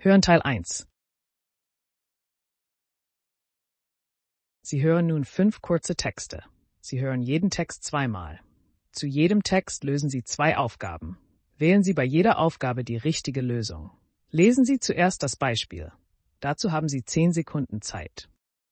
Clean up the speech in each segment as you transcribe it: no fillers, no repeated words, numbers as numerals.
Hören Teil 1. Sie hören nun 5 kurze Texte. Sie hören jeden Text zweimal. Zu jedem Text lösen Sie 2 Aufgaben. Wählen Sie bei jeder Aufgabe die richtige Lösung. Lesen Sie zuerst das Beispiel. Dazu haben Sie 10 Sekunden Zeit.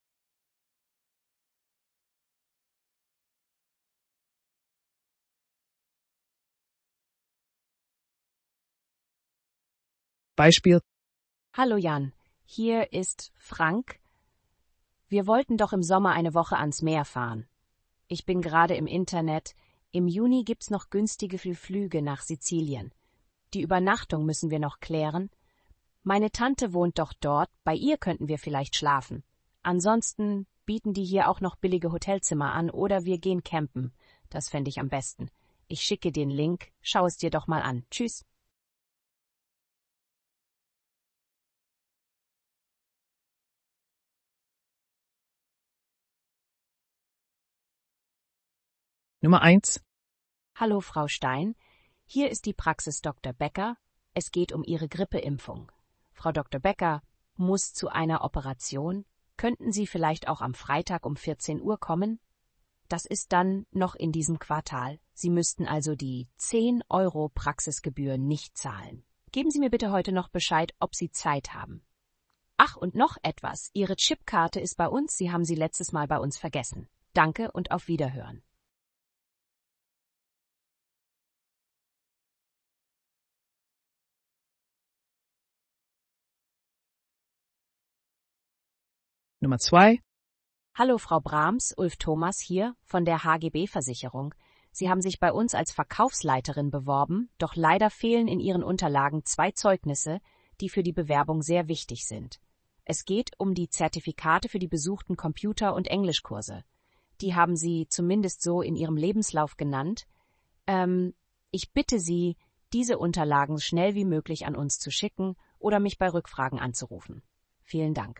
Beispiel: Hallo Jan, hier ist Frank. Wir wollten doch im Sommer eine Woche ans Meer fahren. Ich bin gerade im Internet. Im Juni gibt's noch günstige Flüge nach Sizilien. Die Übernachtung müssen wir noch klären. Meine Tante wohnt doch dort, bei ihr könnten wir vielleicht schlafen. Ansonsten bieten die hier auch noch billige Hotelzimmer an oder wir gehen campen. Das fände ich am besten. Ich schicke den Link, schau es dir doch mal an. Tschüss. Nummer 1. Hallo Frau Stein, hier ist die Praxis Dr. Becker. Es geht um Ihre Grippeimpfung. Frau Dr. Becker muss zu einer Operation. Könnten Sie vielleicht auch am Freitag um 14 Uhr kommen? Das ist dann noch in diesem Quartal. Sie müssten also die 10 € Praxisgebühr nicht zahlen. Geben Sie mir bitte heute noch Bescheid, ob Sie Zeit haben. Ach, und noch etwas. Ihre Chipkarte ist bei uns. Sie haben sie letztes Mal bei uns vergessen. Danke und auf Wiederhören. Nummer 2. Hallo Frau Brahms, Ulf Thomas hier von der HGB-Versicherung. Sie haben sich bei uns als Verkaufsleiterin beworben, doch leider fehlen in Ihren Unterlagen 2 Zeugnisse, die für die Bewerbung sehr wichtig sind. Es geht um die Zertifikate für die besuchten Computer- und Englischkurse. Die haben Sie zumindest so in Ihrem Lebenslauf genannt. Ich bitte Sie, diese Unterlagen schnell wie möglich an uns zu schicken oder mich bei Rückfragen anzurufen. Vielen Dank.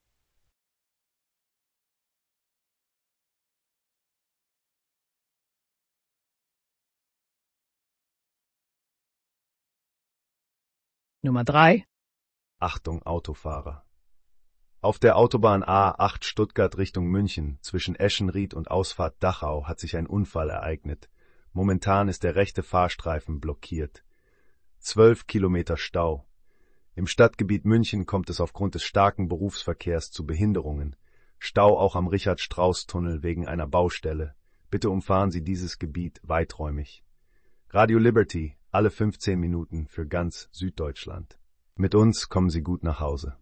Nummer 3. Achtung Autofahrer. Auf der Autobahn A8 Stuttgart Richtung München zwischen Eschenried und Ausfahrt Dachau hat sich ein Unfall ereignet. Momentan ist der rechte Fahrstreifen blockiert. 12 Kilometer Stau. Im Stadtgebiet München kommt es aufgrund des starken Berufsverkehrs zu Behinderungen. Stau auch am Richard-Strauß-Tunnel wegen einer Baustelle. Bitte umfahren Sie dieses Gebiet weiträumig. Radio Liberty, alle 15 Minuten für ganz Süddeutschland. Mit uns kommen Sie gut nach Hause.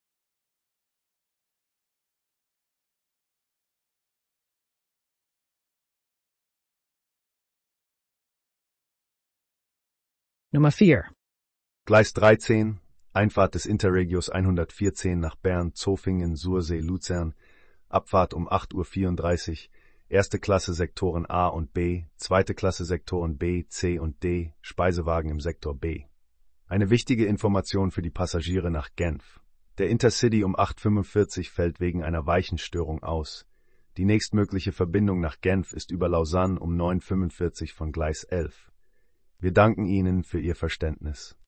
Nummer 4. Gleis 13, Einfahrt des Interregios 114 nach Bern, Zofingen, Sursee, Luzern, Abfahrt um 8:34 Uhr, erste Klasse Sektoren A und B, zweite Klasse Sektoren B, C und D, Speisewagen im Sektor B. Eine wichtige Information für die Passagiere nach Genf. Der Intercity um 8:45 Uhr fällt wegen einer Weichenstörung aus. Die nächstmögliche Verbindung nach Genf ist über Lausanne um 9:45 Uhr von Gleis 11. Wir danken Ihnen für Ihr Verständnis.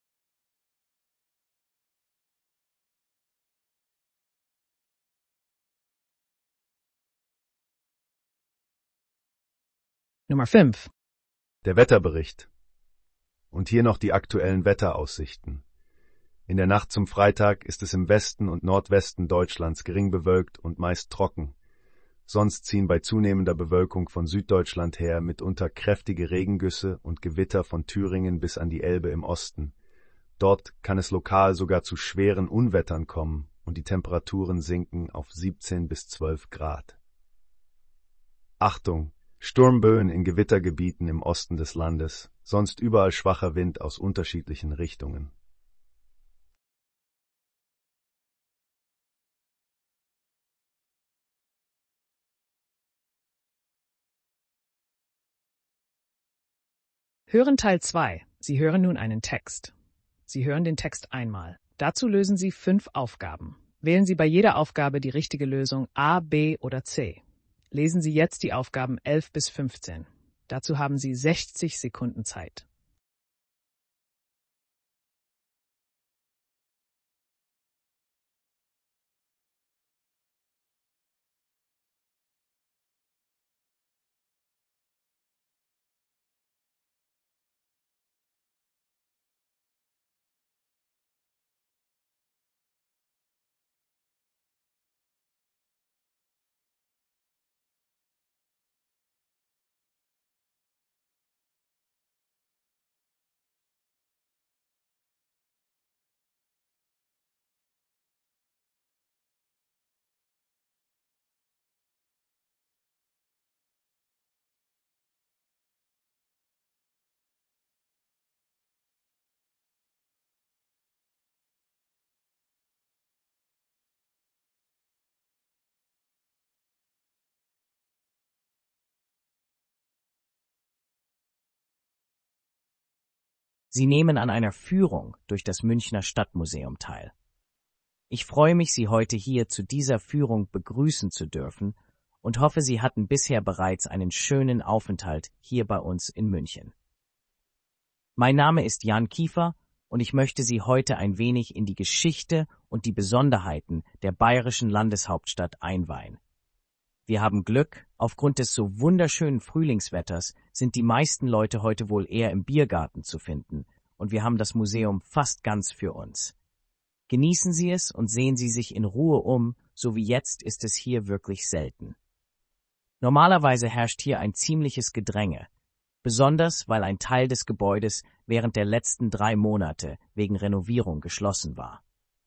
Nummer 5. Der Wetterbericht. Und hier noch die aktuellen Wetteraussichten. In der Nacht zum Freitag ist es im Westen und Nordwesten Deutschlands gering bewölkt und meist trocken. Sonst ziehen bei zunehmender Bewölkung von Süddeutschland her mitunter kräftige Regengüsse und Gewitter von Thüringen bis an die Elbe im Osten. Dort kann es lokal sogar zu schweren Unwettern kommen und die Temperaturen sinken auf 17 bis 12 Grad. Achtung! Sturmböen in Gewittergebieten im Osten des Landes, sonst überall schwacher Wind aus unterschiedlichen Richtungen. Hören Teil 2. Sie hören nun einen Text. Sie hören den Text einmal. Dazu lösen Sie 5 Aufgaben. Wählen Sie bei jeder Aufgabe die richtige Lösung A, B oder C. Lesen Sie jetzt die Aufgaben 11 bis 15. Dazu haben Sie 60 Sekunden Zeit. Sie nehmen an einer Führung durch das Münchner Stadtmuseum teil. Ich freue mich, Sie heute hier zu dieser Führung begrüßen zu dürfen und hoffe, Sie hatten bisher bereits einen schönen Aufenthalt hier bei uns in München. Mein Name ist Jan Kiefer und ich möchte Sie heute ein wenig in die Geschichte und die Besonderheiten der bayerischen Landeshauptstadt einweihen. Wir haben Glück, aufgrund des so wunderschönen Frühlingswetters sind die meisten Leute heute wohl eher im Biergarten zu finden und wir haben das Museum fast ganz für uns. Genießen Sie es und sehen Sie sich in Ruhe um, so wie jetzt ist es hier wirklich selten. Normalerweise herrscht hier ein ziemliches Gedränge, besonders weil ein Teil des Gebäudes während der letzten 3 Monate wegen Renovierung geschlossen war.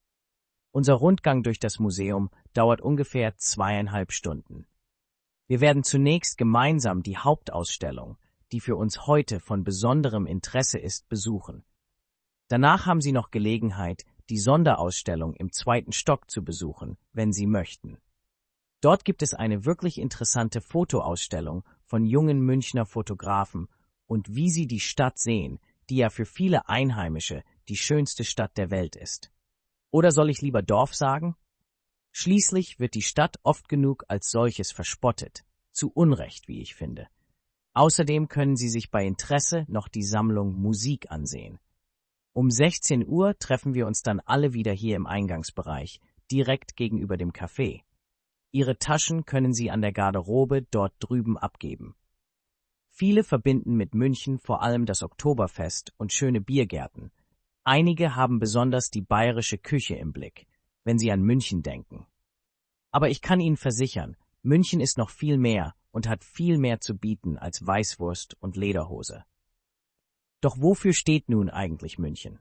Unser Rundgang durch das Museum dauert ungefähr 2,5 Stunden. Wir werden zunächst gemeinsam die Hauptausstellung, die für uns heute von besonderem Interesse ist, besuchen. Danach haben Sie noch Gelegenheit, die Sonderausstellung im 2. Stock zu besuchen, wenn Sie möchten. Dort gibt es eine wirklich interessante Fotoausstellung von jungen Münchner Fotografen und wie sie die Stadt sehen, die ja für viele Einheimische die schönste Stadt der Welt ist. Oder soll ich lieber Dorf sagen? Schließlich wird die Stadt oft genug als solches verspottet, zu Unrecht, wie ich finde. Außerdem können Sie sich bei Interesse noch die Sammlung Musik ansehen. Um 16 Uhr treffen wir uns dann alle wieder hier im Eingangsbereich, direkt gegenüber dem Café. Ihre Taschen können Sie an der Garderobe dort drüben abgeben. Viele verbinden mit München vor allem das Oktoberfest und schöne Biergärten. Einige haben besonders die bayerische Küche im Blick, wenn sie an München denken. Aber ich kann Ihnen versichern, München ist noch viel mehr und hat viel mehr zu bieten als Weißwurst und Lederhose. Doch wofür steht nun eigentlich München?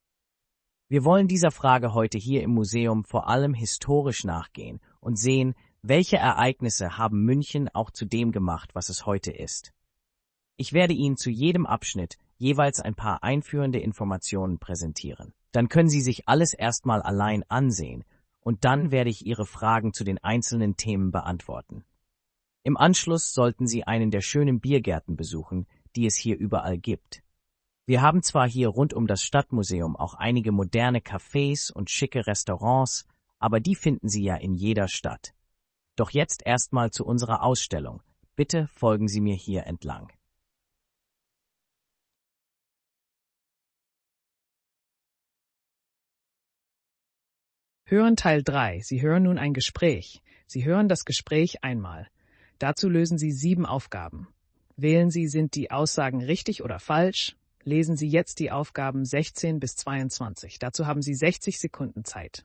Wir wollen dieser Frage heute hier im Museum vor allem historisch nachgehen und sehen, welche Ereignisse haben München auch zu dem gemacht, was es heute ist. Ich werde Ihnen zu jedem Abschnitt jeweils ein paar einführende Informationen präsentieren. Dann können Sie sich alles erstmal allein ansehen und dann werde ich Ihre Fragen zu den einzelnen Themen beantworten. Im Anschluss sollten Sie einen der schönen Biergärten besuchen, die es hier überall gibt. Wir haben zwar hier rund um das Stadtmuseum auch einige moderne Cafés und schicke Restaurants, aber die finden Sie ja in jeder Stadt. Doch jetzt erstmal zu unserer Ausstellung. Bitte folgen Sie mir hier entlang. Hören Teil 3. Sie hören nun ein Gespräch. Sie hören das Gespräch einmal. Dazu lösen Sie 7 Aufgaben. Wählen Sie, sind die Aussagen richtig oder falsch? Lesen Sie jetzt die Aufgaben 16 bis 22. Dazu haben Sie 60 Sekunden Zeit.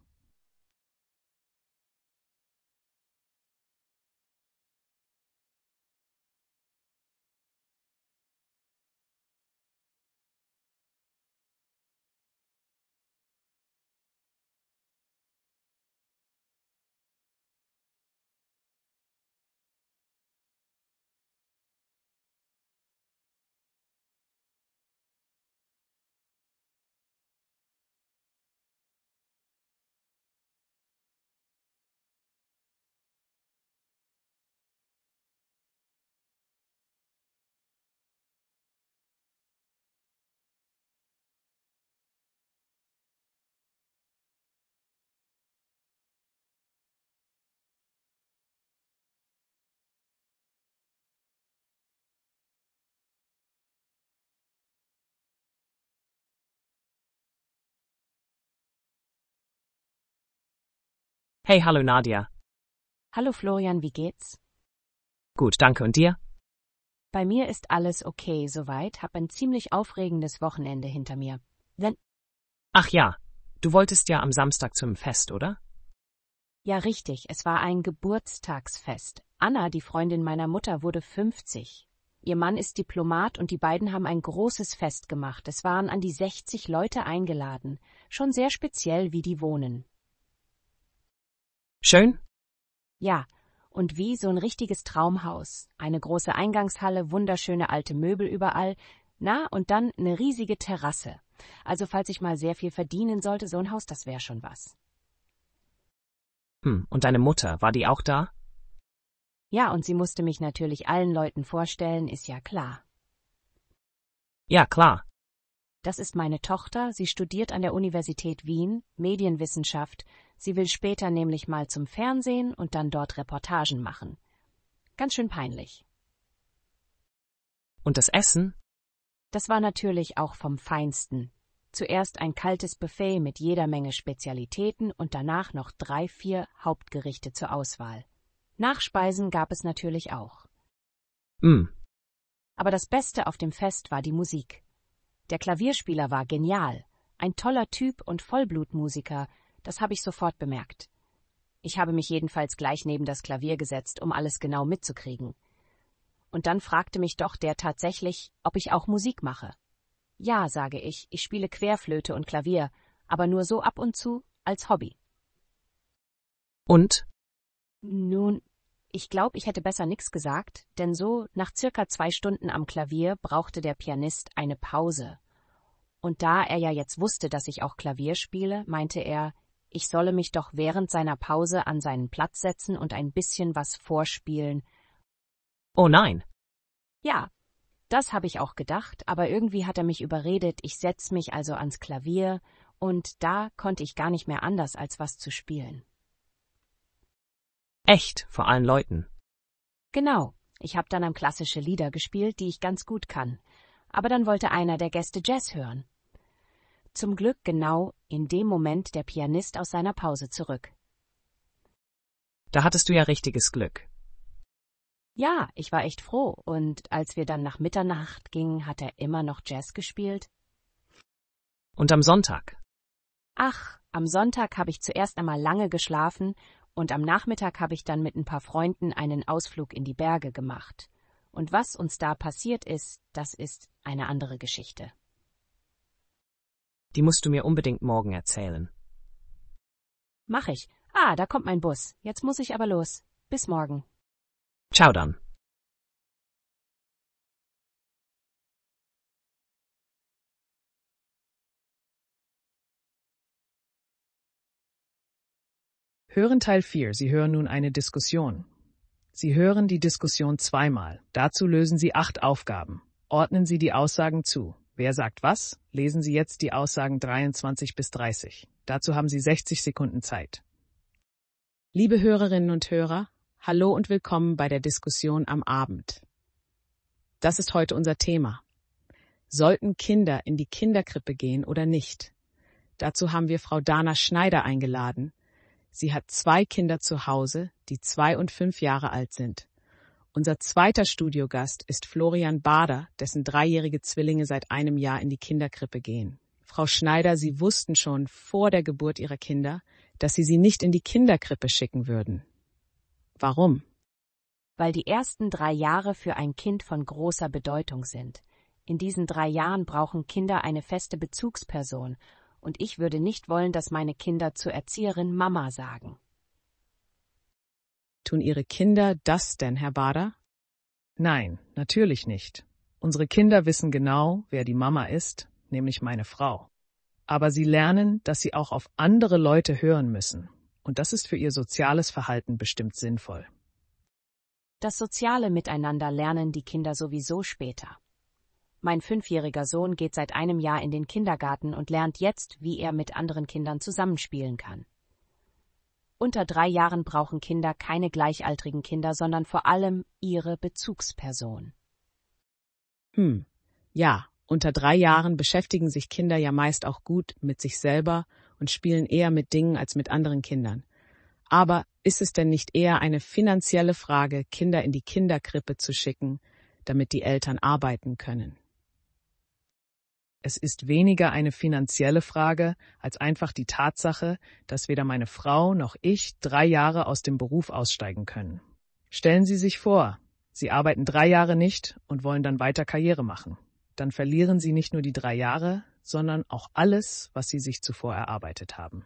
Hey, hallo Nadia. Hallo Florian, wie geht's? Gut, danke. Und dir? Bei mir ist alles okay soweit, hab ein ziemlich aufregendes Wochenende hinter mir. Ach ja, du wolltest ja am Samstag zum Fest, oder? Ja, richtig, es war ein Geburtstagsfest. Anna, die Freundin meiner Mutter, wurde 50. Ihr Mann ist Diplomat und die beiden haben ein großes Fest gemacht. Es waren an die 60 Leute eingeladen. Schon sehr speziell, wie die wohnen. Schön? Ja, und wie so ein richtiges Traumhaus. Eine große Eingangshalle, wunderschöne alte Möbel überall. Na, und dann eine riesige Terrasse. Also falls ich mal sehr viel verdienen sollte, so ein Haus, das wäre schon was. Und deine Mutter, war die auch da? Ja, und sie musste mich natürlich allen Leuten vorstellen, ist ja klar. Ja, klar. Das ist meine Tochter, sie studiert an der Universität Wien, Medienwissenschaft. Sie will später nämlich mal zum Fernsehen und dann dort Reportagen machen. Ganz schön peinlich. Und das Essen? Das war natürlich auch vom Feinsten. Zuerst ein kaltes Buffet mit jeder Menge Spezialitäten und danach noch 3, 4 Hauptgerichte zur Auswahl. Nachspeisen gab es natürlich auch. Aber das Beste auf dem Fest war die Musik. Der Klavierspieler war genial, ein toller Typ und Vollblutmusiker, das habe ich sofort bemerkt. Ich habe mich jedenfalls gleich neben das Klavier gesetzt, um alles genau mitzukriegen. Und dann fragte mich doch der tatsächlich, ob ich auch Musik mache. Ja, sage ich spiele Querflöte und Klavier, aber nur so ab und zu, als Hobby. Und? Nun, ich glaube, ich hätte besser nix gesagt, denn so nach circa 2 Stunden am Klavier brauchte der Pianist eine Pause. Und da er ja jetzt wusste, dass ich auch Klavier spiele, meinte er, ich solle mich doch während seiner Pause an seinen Platz setzen und ein bisschen was vorspielen. Oh nein. Ja, das habe ich auch gedacht, aber irgendwie hat er mich überredet, ich setz mich also ans Klavier, und da konnte ich gar nicht mehr anders, als was zu spielen. Echt, vor allen Leuten. Genau, ich habe dann klassische Lieder gespielt, die ich ganz gut kann. Aber dann wollte einer der Gäste Jazz hören. Zum Glück genau in dem Moment der Pianist aus seiner Pause zurück. Da hattest du ja richtiges Glück. Ja, ich war echt froh, und als wir dann nach Mitternacht gingen, hat er immer noch Jazz gespielt. Und am Sonntag? Ach, am Sonntag habe ich zuerst einmal lange geschlafen, und am Nachmittag habe ich dann mit ein paar Freunden einen Ausflug in die Berge gemacht. Und was uns da passiert ist, das ist eine andere Geschichte. Die musst du mir unbedingt morgen erzählen. Mach ich. Da kommt mein Bus. Jetzt muss ich aber los. Bis morgen. Ciao dann. Hören Teil 4. Sie hören nun eine Diskussion. Sie hören die Diskussion zweimal. Dazu lösen Sie 8 Aufgaben. Ordnen Sie die Aussagen zu. Wer sagt was? Lesen Sie jetzt die Aussagen 23 bis 30. Dazu haben Sie 60 Sekunden Zeit. Liebe Hörerinnen und Hörer, hallo und willkommen bei der Diskussion am Abend. Das ist heute unser Thema. Sollten Kinder in die Kinderkrippe gehen oder nicht? Dazu haben wir Frau Dana Schneider eingeladen. Sie hat 2 Kinder zu Hause, die 2 und 5 Jahre alt sind. Unser zweiter Studiogast ist Florian Bader, dessen 3-jährige Zwillinge seit einem Jahr in die Kinderkrippe gehen. Frau Schneider, Sie wussten schon vor der Geburt Ihrer Kinder, dass Sie nicht in die Kinderkrippe schicken würden. Warum? Weil die ersten 3 Jahre für ein Kind von großer Bedeutung sind. In diesen 3 Jahren brauchen Kinder eine feste Bezugsperson. Und ich würde nicht wollen, dass meine Kinder zur Erzieherin Mama sagen. Tun Ihre Kinder das denn, Herr Bader? Nein, natürlich nicht. Unsere Kinder wissen genau, wer die Mama ist, nämlich meine Frau. Aber sie lernen, dass sie auch auf andere Leute hören müssen. Und das ist für ihr soziales Verhalten bestimmt sinnvoll. Das soziale Miteinander lernen die Kinder sowieso später. Mein 5-jähriger Sohn geht seit einem Jahr in den Kindergarten und lernt jetzt, wie er mit anderen Kindern zusammenspielen kann. Unter 3 Jahren brauchen Kinder keine gleichaltrigen Kinder, sondern vor allem ihre Bezugsperson. Ja, unter 3 Jahren beschäftigen sich Kinder ja meist auch gut mit sich selber und spielen eher mit Dingen als mit anderen Kindern. Aber ist es denn nicht eher eine finanzielle Frage, Kinder in die Kinderkrippe zu schicken, damit die Eltern arbeiten können? Es ist weniger eine finanzielle Frage als einfach die Tatsache, dass weder meine Frau noch ich 3 Jahre aus dem Beruf aussteigen können. Stellen Sie sich vor, Sie arbeiten 3 Jahre nicht und wollen dann weiter Karriere machen. Dann verlieren Sie nicht nur die 3 Jahre, sondern auch alles, was Sie sich zuvor erarbeitet haben.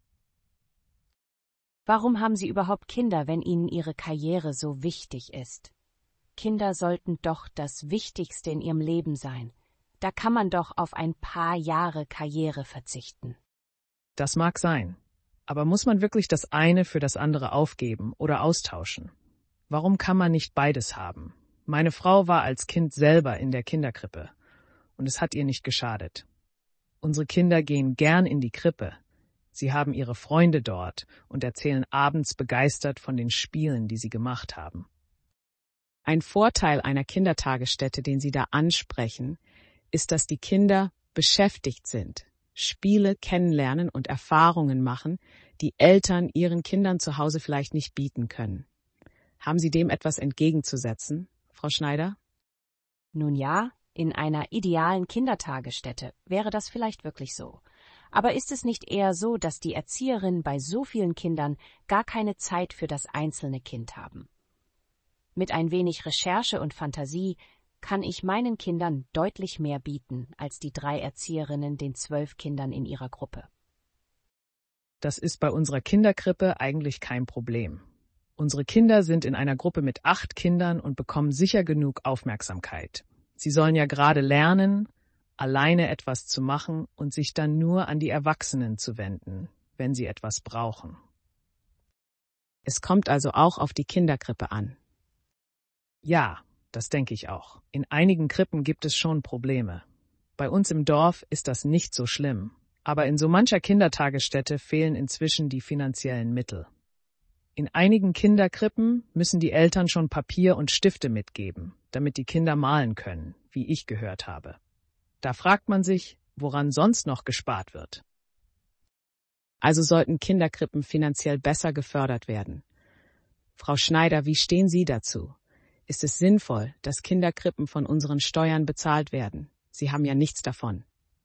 Warum haben Sie überhaupt Kinder, wenn Ihnen Ihre Karriere so wichtig ist? Kinder sollten doch das Wichtigste in Ihrem Leben sein. Da kann man doch auf ein paar Jahre Karriere verzichten. Das mag sein. Aber muss man wirklich das eine für das andere aufgeben oder austauschen? Warum kann man nicht beides haben? Meine Frau war als Kind selber in der Kinderkrippe und es hat ihr nicht geschadet. Unsere Kinder gehen gern in die Krippe. Sie haben ihre Freunde dort und erzählen abends begeistert von den Spielen, die sie gemacht haben. Ein Vorteil einer Kindertagesstätte, den Sie da ansprechen, ist, dass die Kinder beschäftigt sind, Spiele kennenlernen und Erfahrungen machen, die Eltern ihren Kindern zu Hause vielleicht nicht bieten können. Haben Sie dem etwas entgegenzusetzen, Frau Schneider? Nun ja, in einer idealen Kindertagesstätte wäre das vielleicht wirklich so. Aber ist es nicht eher so, dass die Erzieherinnen bei so vielen Kindern gar keine Zeit für das einzelne Kind haben? Mit ein wenig Recherche und Fantasie kann ich meinen Kindern deutlich mehr bieten als die 3 Erzieherinnen den 12 Kindern in ihrer Gruppe. Das ist bei unserer Kinderkrippe eigentlich kein Problem. Unsere Kinder sind in einer Gruppe mit 8 Kindern und bekommen sicher genug Aufmerksamkeit. Sie sollen ja gerade lernen, alleine etwas zu machen und sich dann nur an die Erwachsenen zu wenden, wenn sie etwas brauchen. Es kommt also auch auf die Kinderkrippe an. Ja, das denke ich auch. In einigen Krippen gibt es schon Probleme. Bei uns im Dorf ist das nicht so schlimm, aber in so mancher Kindertagesstätte fehlen inzwischen die finanziellen Mittel. In einigen Kinderkrippen müssen die Eltern schon Papier und Stifte mitgeben, damit die Kinder malen können, wie ich gehört habe. Da fragt man sich, woran sonst noch gespart wird. Also sollten Kinderkrippen finanziell besser gefördert werden. Frau Schneider, wie stehen Sie dazu? Ist es sinnvoll, dass Kinderkrippen von unseren Steuern bezahlt werden? Sie haben ja nichts davon.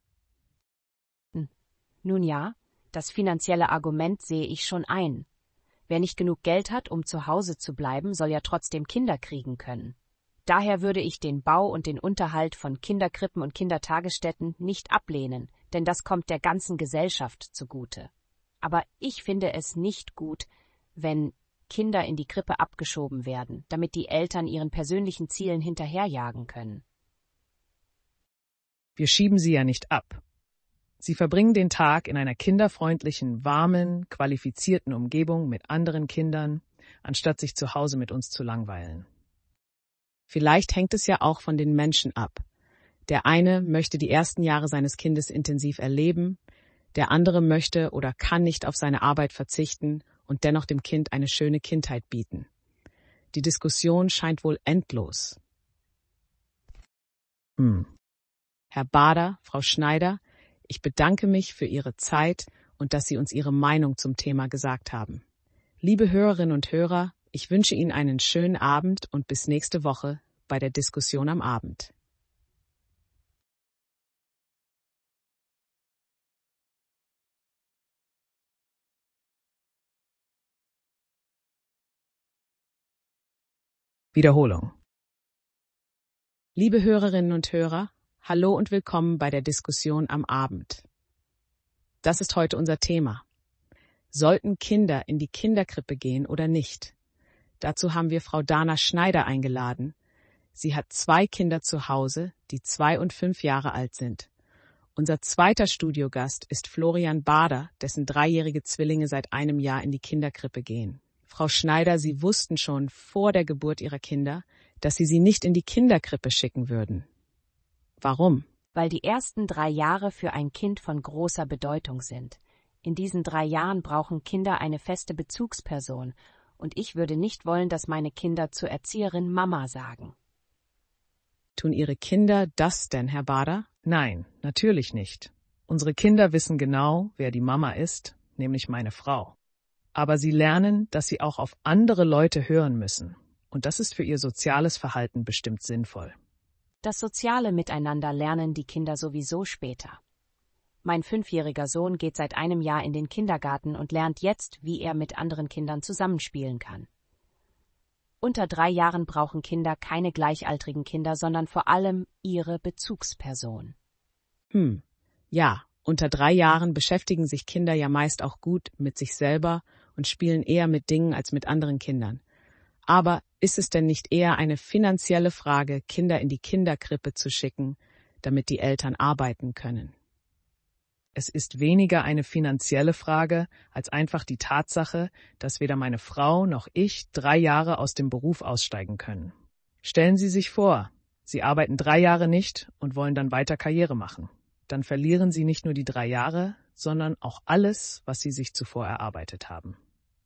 Nun ja, das finanzielle Argument sehe ich schon ein. Wer nicht genug Geld hat, um zu Hause zu bleiben, soll ja trotzdem Kinder kriegen können. Daher würde ich den Bau und den Unterhalt von Kinderkrippen und Kindertagesstätten nicht ablehnen, denn das kommt der ganzen Gesellschaft zugute. Aber ich finde es nicht gut, wenn Kinder in die Krippe abgeschoben werden, damit die Eltern ihren persönlichen Zielen hinterherjagen können. Wir schieben sie ja nicht ab. Sie verbringen den Tag in einer kinderfreundlichen, warmen, qualifizierten Umgebung mit anderen Kindern, anstatt sich zu Hause mit uns zu langweilen. Vielleicht hängt es ja auch von den Menschen ab. Der eine möchte die ersten Jahre seines Kindes intensiv erleben, der andere möchte oder kann nicht auf seine Arbeit verzichten und dennoch dem Kind eine schöne Kindheit bieten. Die Diskussion scheint wohl endlos. Herr Bader, Frau Schneider, ich bedanke mich für Ihre Zeit und dass Sie uns Ihre Meinung zum Thema gesagt haben. Liebe Hörerinnen und Hörer, ich wünsche Ihnen einen schönen Abend und bis nächste Woche bei der Diskussion am Abend. Wiederholung. Liebe Hörerinnen und Hörer, hallo und willkommen bei der Diskussion am Abend. Das ist heute unser Thema. Sollten Kinder in die Kinderkrippe gehen oder nicht? Dazu haben wir Frau Dana Schneider eingeladen. Sie hat 2 Kinder zu Hause, die 2 und 5 Jahre alt sind. Unser zweiter Studiogast ist Florian Bader, dessen 3-jährige Zwillinge seit einem Jahr in die Kinderkrippe gehen. Frau Schneider, Sie wussten schon vor der Geburt Ihrer Kinder, dass Sie sie nicht in die Kinderkrippe schicken würden. Warum? Weil die ersten 3 Jahre für ein Kind von großer Bedeutung sind. In diesen 3 Jahren brauchen Kinder eine feste Bezugsperson, und ich würde nicht wollen, dass meine Kinder zur Erzieherin Mama sagen. Tun Ihre Kinder das denn, Herr Bader? Nein, natürlich nicht. Unsere Kinder wissen genau, wer die Mama ist, nämlich meine Frau. Aber sie lernen, dass sie auch auf andere Leute hören müssen. Und das ist für ihr soziales Verhalten bestimmt sinnvoll. Das soziale Miteinander lernen die Kinder sowieso später. Mein 5-jähriger Sohn geht seit einem Jahr in den Kindergarten und lernt jetzt, wie er mit anderen Kindern zusammenspielen kann. Unter 3 Jahren brauchen Kinder keine gleichaltrigen Kinder, sondern vor allem ihre Bezugsperson. Ja, unter 3 Jahren beschäftigen sich Kinder ja meist auch gut mit sich selber und spielen eher mit Dingen als mit anderen Kindern. Aber ist es denn nicht eher eine finanzielle Frage, Kinder in die Kinderkrippe zu schicken, damit die Eltern arbeiten können? Es ist weniger eine finanzielle Frage als einfach die Tatsache, dass weder meine Frau noch ich 3 Jahre aus dem Beruf aussteigen können. Stellen Sie sich vor, Sie arbeiten 3 Jahre nicht und wollen dann weiter Karriere machen. Dann verlieren Sie nicht nur die 3 Jahre, sondern auch alles, was Sie sich zuvor erarbeitet haben.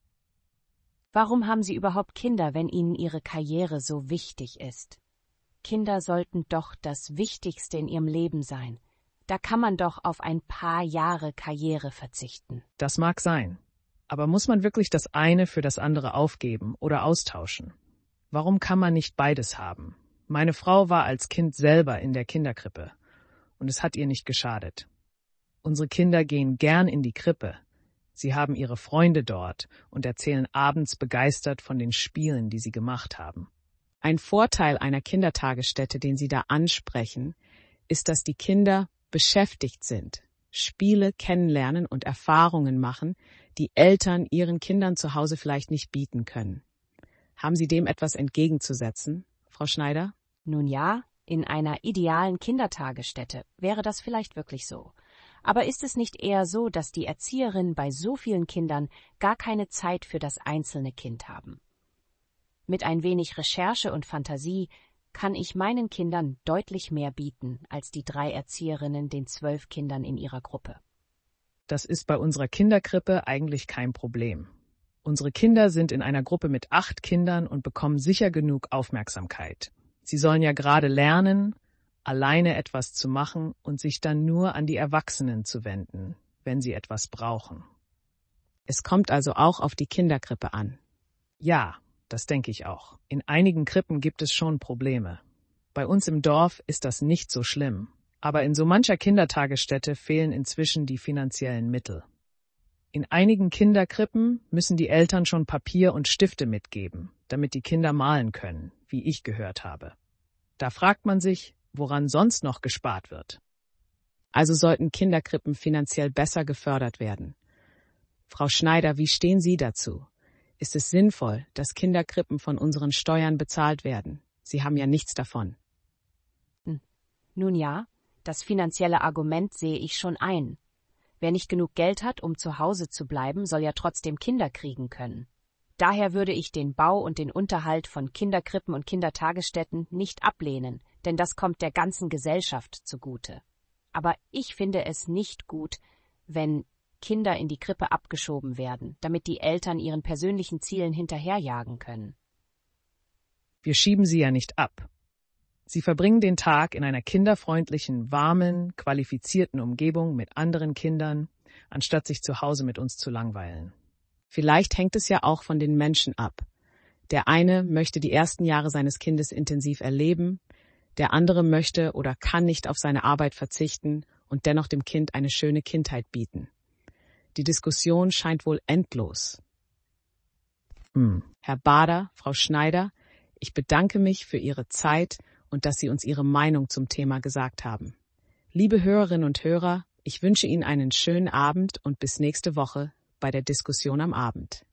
Warum haben Sie überhaupt Kinder, wenn Ihnen Ihre Karriere so wichtig ist? Kinder sollten doch das Wichtigste in Ihrem Leben sein. Da kann man doch auf ein paar Jahre Karriere verzichten. Das mag sein. Aber muss man wirklich das eine für das andere aufgeben oder austauschen? Warum kann man nicht beides haben? Meine Frau war als Kind selber in der Kinderkrippe und es hat ihr nicht geschadet. Unsere Kinder gehen gern in die Krippe. Sie haben ihre Freunde dort und erzählen abends begeistert von den Spielen, die sie gemacht haben. Ein Vorteil einer Kindertagesstätte, den Sie da ansprechen, ist, dass die Kinder beschäftigt sind, Spiele kennenlernen und Erfahrungen machen, die Eltern ihren Kindern zu Hause vielleicht nicht bieten können. Haben Sie dem etwas entgegenzusetzen, Frau Schneider? Nun ja, in einer idealen Kindertagesstätte wäre das vielleicht wirklich so. Aber ist es nicht eher so, dass die Erzieherinnen bei so vielen Kindern gar keine Zeit für das einzelne Kind haben? Mit ein wenig Recherche und Fantasie kann ich meinen Kindern deutlich mehr bieten als die 3 Erzieherinnen den 12 Kindern in ihrer Gruppe. Das ist bei unserer Kinderkrippe eigentlich kein Problem. Unsere Kinder sind in einer Gruppe mit 8 Kindern und bekommen sicher genug Aufmerksamkeit. Sie sollen ja gerade lernen, alleine etwas zu machen und sich dann nur an die Erwachsenen zu wenden, wenn sie etwas brauchen. Es kommt also auch auf die Kinderkrippe an. Ja, das denke ich auch. In einigen Krippen gibt es schon Probleme. Bei uns im Dorf ist das nicht so schlimm, aber in so mancher Kindertagesstätte fehlen inzwischen die finanziellen Mittel. In einigen Kinderkrippen müssen die Eltern schon Papier und Stifte mitgeben, damit die Kinder malen können, wie ich gehört habe. Da fragt man sich, woran sonst noch gespart wird. Also sollten Kinderkrippen finanziell besser gefördert werden. Frau Schneider, wie stehen Sie dazu? Ist es sinnvoll, dass Kinderkrippen von unseren Steuern bezahlt werden? Sie haben ja nichts davon. Nun ja, das finanzielle Argument sehe ich schon ein. Wer nicht genug Geld hat, um zu Hause zu bleiben, soll ja trotzdem Kinder kriegen können. Daher würde ich den Bau und den Unterhalt von Kinderkrippen und Kindertagesstätten nicht ablehnen, denn das kommt der ganzen Gesellschaft zugute. Aber ich finde es nicht gut, wenn Kinder in die Krippe abgeschoben werden, damit die Eltern ihren persönlichen Zielen hinterherjagen können. Wir schieben sie ja nicht ab. Sie verbringen den Tag in einer kinderfreundlichen, warmen, qualifizierten Umgebung mit anderen Kindern, anstatt sich zu Hause mit uns zu langweilen. Vielleicht hängt es ja auch von den Menschen ab. Der eine möchte die ersten Jahre seines Kindes intensiv erleben, der andere möchte oder kann nicht auf seine Arbeit verzichten und dennoch dem Kind eine schöne Kindheit bieten. Die Diskussion scheint wohl endlos. Herr Bader, Frau Schneider, ich bedanke mich für Ihre Zeit und dass Sie uns Ihre Meinung zum Thema gesagt haben. Liebe Hörerinnen und Hörer, ich wünsche Ihnen einen schönen Abend und bis nächste Woche bei der Diskussion am Abend.